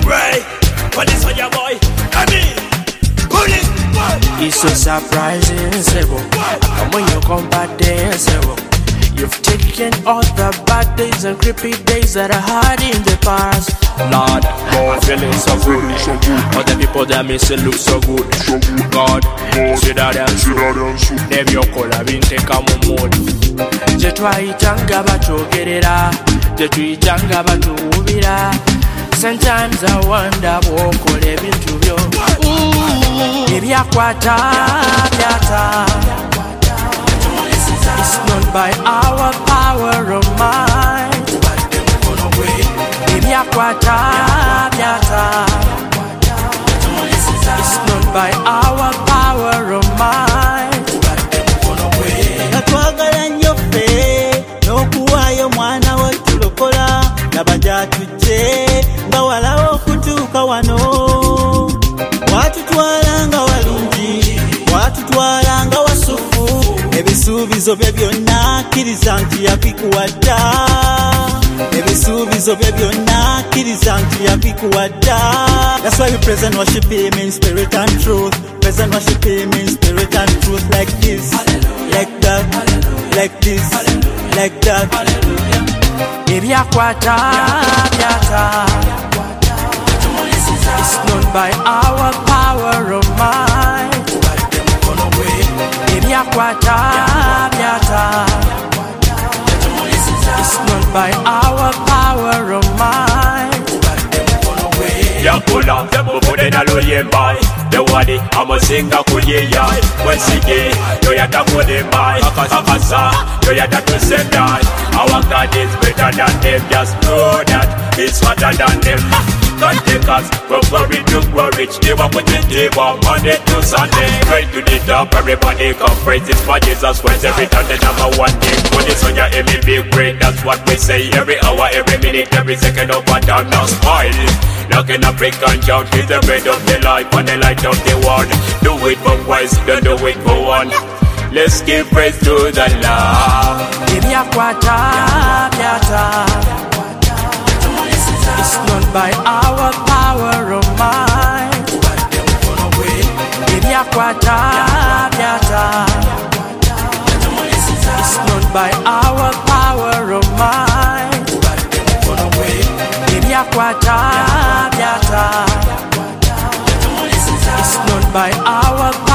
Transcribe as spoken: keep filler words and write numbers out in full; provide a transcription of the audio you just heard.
Right, but this on your boy. I mean, pull it. It's so surprising, Sebo. And when you come back there, Sebo, you've taken all the bad days and creepy days that I had in the past. Lord, I'm feeling so good. All the people that miss it look so good. God, see that dance. Them your color been take a mood. Je twaitanga batogerera, je tuitanga batuubira. Sometimes I wonder what ebintu byo ebyakwata byata. It's not by our power or might. Ebyakwata byata. It's not by our power or might. Natwagala nnyo ffe n'okuwaayo mwana we tulokola laba gyatujje nga walawo okutuuka wano. Watutwala nga walungi, watutwala nga wasufu, ebisuubizo bye byonna kkiriza nti yabikuwadda. Ebisuubizo bye byonna kkiriza nti yabikuwadda. That's why we praise and worship him in spirit and truth. Praise and worship him in spirit and truth, like this, like that, like this, like that. Ebyakwata byata. It's not by our power or might. Ebyakwata byata. It's not by our power or might. Yakula, mubudena luyemba. The wadi, I'ma sing a kuyeya. When sige, yo yata kudemba. Akasa, yo yata to send that. Our God is better than them, just know that it's hotter than them. Don't take us from glory to glory. They walk with the table Monday to Sunday. Right to the top, everybody come praise this for Jesus. When every time the number one thing. Put this on your M E big great, that's what we say. Every hour, every minute, every second up and down, now smile. Like an African child, is the bread of the life and the light of the world. Do it for Christ, don't do it for one. Let's give praise to the Lord. Ebyakwata byata. It's not by our power or might. Ebyakwata byata. It's not by our power or might. Ebyakwata byata. It's not by our